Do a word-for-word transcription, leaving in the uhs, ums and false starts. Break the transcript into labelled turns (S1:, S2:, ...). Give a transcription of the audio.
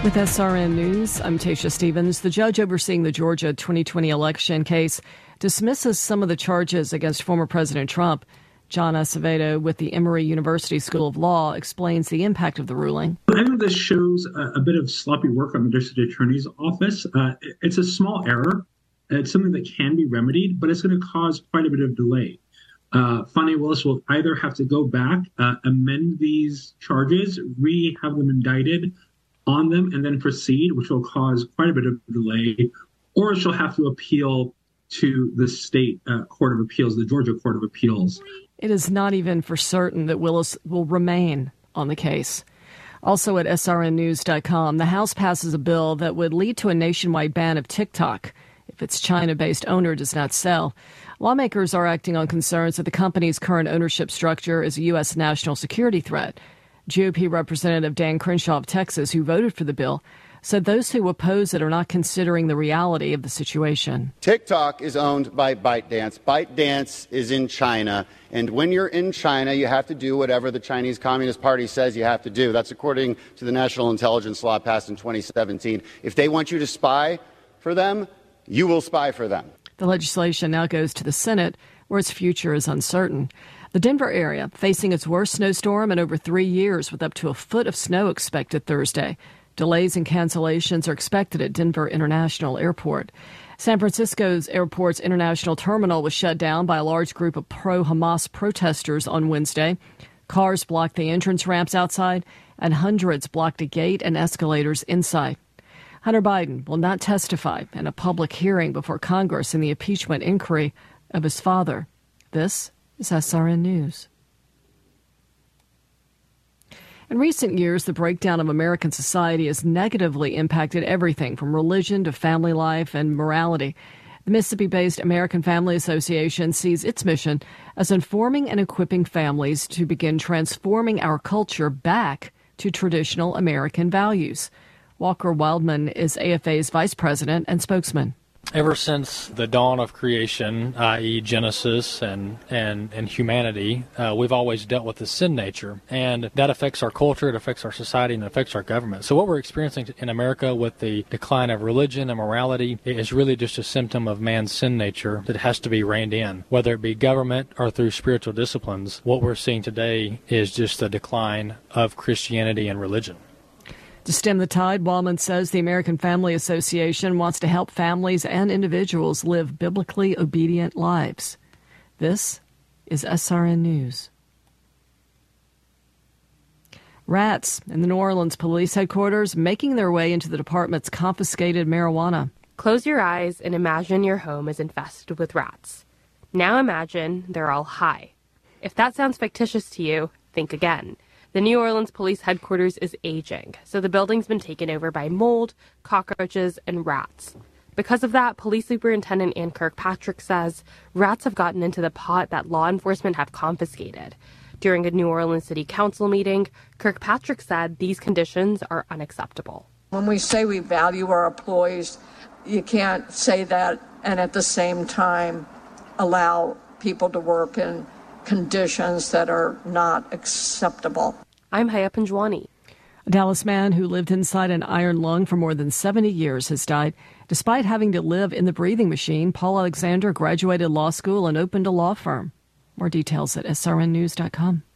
S1: With S R N News, I'm Tasha Stevens. The judge overseeing the Georgia twenty twenty election case dismisses some of the charges against former President Trump. John Acevedo with the Emory University School of Law explains the impact of the ruling.
S2: I think this shows a, a bit of sloppy work on the district attorney's office. Uh, it's a small error. It's something that can be remedied, but it's going to cause quite a bit of delay. Uh, Fani Willis will either have to go back, uh, amend these charges, re-have them indicted on them, and then proceed, which will cause quite a bit of delay, or she'll have to appeal to the state uh, Court of Appeals, the Georgia Court of Appeals.
S1: It is not even for certain that Willis will remain on the case. Also at S R N news dot com, the House passes a bill that would lead to a nationwide ban of TikTok if its China-based owner does not sell. Lawmakers are acting on concerns that the company's current ownership structure is a U S national security threat. G O P Representative Dan Crenshaw of Texas, who voted for the bill, said those who oppose it are not considering the reality of the situation.
S3: TikTok is owned by ByteDance. ByteDance is in China. And when you're in China, you have to do whatever the Chinese Communist Party says you have to do. That's according to the National Intelligence Law passed in twenty seventeen. If they want you to spy for them, you will spy for them.
S1: The legislation now goes to the Senate, where its future is uncertain. The Denver area facing its worst snowstorm in over three years with up to a foot of snow expected Thursday. Delays and cancellations are expected at Denver International Airport. San Francisco's airport's international terminal was shut down by a large group of pro-Hamas protesters on Wednesday. Cars blocked the entrance ramps outside, and hundreds blocked a gate and escalators inside. Hunter Biden will not testify in a public hearing before Congress in the impeachment inquiry of his father. This is S R N News. In recent years, the breakdown of American society has negatively impacted everything from religion to family life and morality. The Mississippi-based American Family Association sees its mission as informing and equipping families to begin transforming our culture back to traditional American values. Walker Wildman is A F A's vice president and spokesman.
S4: Ever since the dawn of creation, that is. Genesis and, and, and humanity, uh, we've always dealt with the sin nature, and that affects our culture, it affects our society, and it affects our government. So what we're experiencing in America with the decline of religion and morality is really just a symptom of man's sin nature that has to be reined in. Whether it be government or through spiritual disciplines, what we're seeing today is just the decline of Christianity and religion.
S1: To stem the tide, Wallman says the American Family Association wants to help families and individuals live biblically obedient lives. This is S R N News. Rats in the New Orleans police headquarters making their way into the department's confiscated marijuana.
S5: Close your eyes and imagine your home is infested with rats. Now imagine they're all high. If that sounds fictitious to you, think again. The New Orleans police headquarters is aging, so the building's been taken over by mold, cockroaches, and rats. Because of that, Police Superintendent Ann Kirkpatrick says rats have gotten into the pot that law enforcement have confiscated. During a New Orleans City Council meeting, Kirkpatrick said these conditions are unacceptable.
S6: When we say we value our employees, you can't say that and at the same time allow people to work in conditions that are not acceptable.
S5: I'm Haya Panjwani.
S1: A Dallas man who lived inside an iron lung for more than seventy years has died. Despite having to live in the breathing machine, Paul Alexander graduated law school and opened a law firm. More details at S R N news dot com.